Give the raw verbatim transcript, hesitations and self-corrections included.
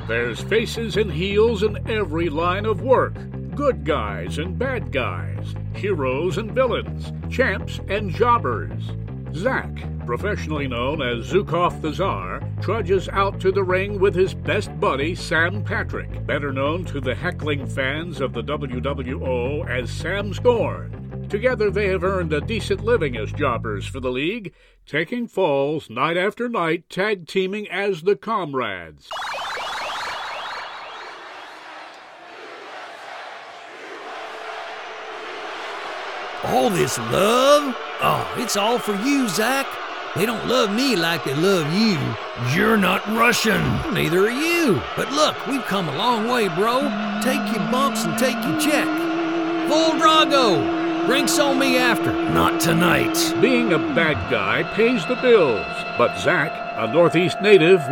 There's faces and heels in every line of work. Good guys and bad guys, heroes and villains, champs and jobbers. Zach, professionally known as Zukov the Tsar, trudges out to the ring with his best buddy Sam Patrick, better known to the heckling fans of the W W O as Sam Scorn. Together they have earned a decent living as jobbers for the league, taking falls night after night, tag teaming as the Comrades. All this love? Oh, it's all for you, Zach. They don't love me like they love you. You're not Russian. Neither are you. But look, we've come a long way, bro. Take your bunks and take your check. Full Drago. Drinks on me after. Not tonight. Being a bad guy pays the bills, but Zach, a Northeast native